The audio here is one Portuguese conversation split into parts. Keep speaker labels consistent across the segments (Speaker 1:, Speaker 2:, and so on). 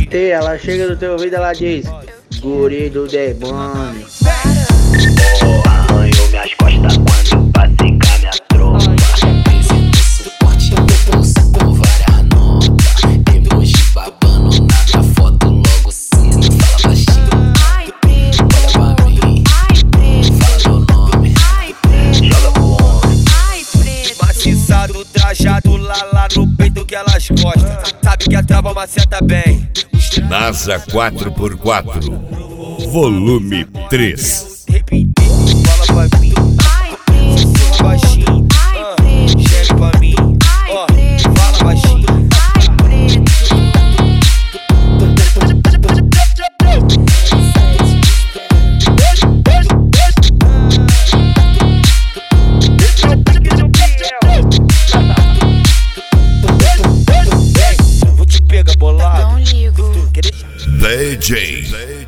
Speaker 1: T, ela chega do teu ouvido, ela diz: guri do demônio.
Speaker 2: Arranhou minhas costas quando eu passei com a minha tropa. Suporte no bolso com várias notas. Emoji babando na minha foto, logo cedo. Fala baixinho, olha pra mim. Fala meu nome, joga pro homem. Maciçado, trajado, lá no peito que elas gostam. Sabe que a trava maceta bem.
Speaker 3: NASA 4x4, volume 3.
Speaker 2: Fala pra mim, sussurra baixinho, chega pra mim, fala baixinho. Vou te pegar bolado.
Speaker 4: Não ligo.
Speaker 3: DJ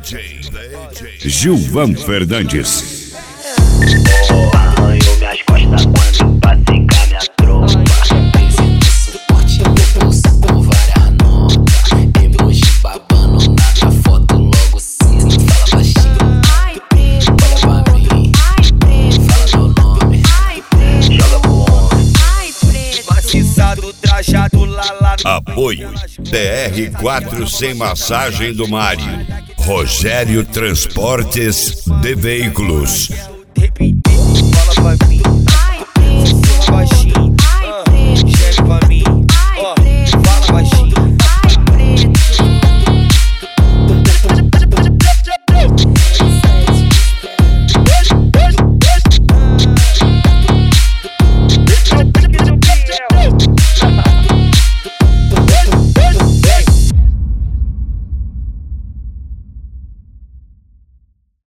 Speaker 3: Gilvan Fernandes.
Speaker 2: Arranhou minhas costas quando eu passei com a minha tropa. Suporte no bolso com várias notas. Emoji babando na minha foto, logo cedo. Fala baixinho, olha pra mim. Fala meu nome, joga pro homem. Maciçado, trajado, lá
Speaker 3: Apoio TR4 sem massagem do Mário. Rogério Transportes de Veículos.
Speaker 2: fala pra mim, sussurra baixinho.